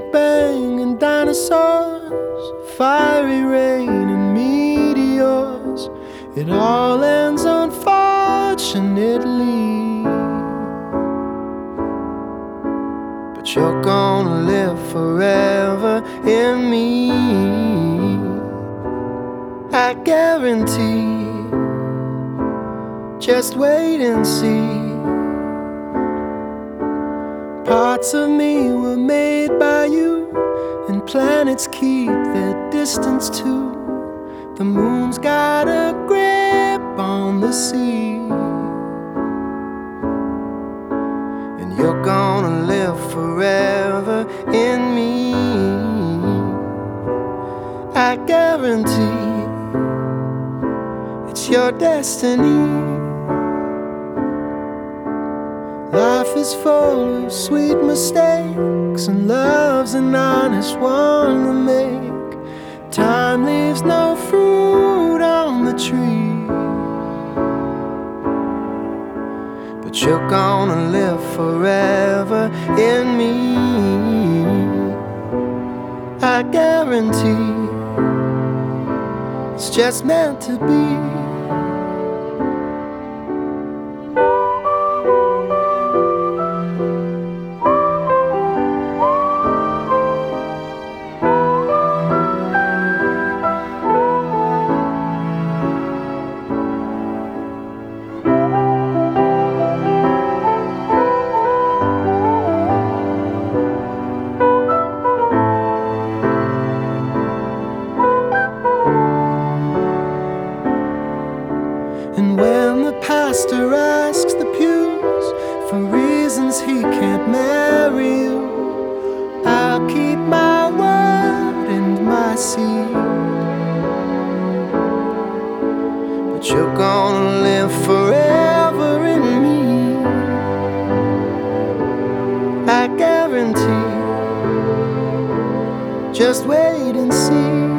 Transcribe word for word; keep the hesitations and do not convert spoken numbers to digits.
Bang and dinosaurs, fiery rain and meteors. It all ends unfortunately, but you're gonna live forever in me, I guarantee. Just wait and see. Parts of me were made by you, and planets keep their distance too. The moon's got a grip on the sea, and you're gonna live forever in me, I guarantee. It's your destiny. Life is full of sweet mistakes, and love's an honest one to make. Time leaves no fruit on the tree, but you're gonna live forever in me, I guarantee. It's just meant to be. And when the pastor asks the pews for reasons he can't marry you, I'll keep my word and my seed, but you're gonna live forever in me, I guarantee. Just wait and see.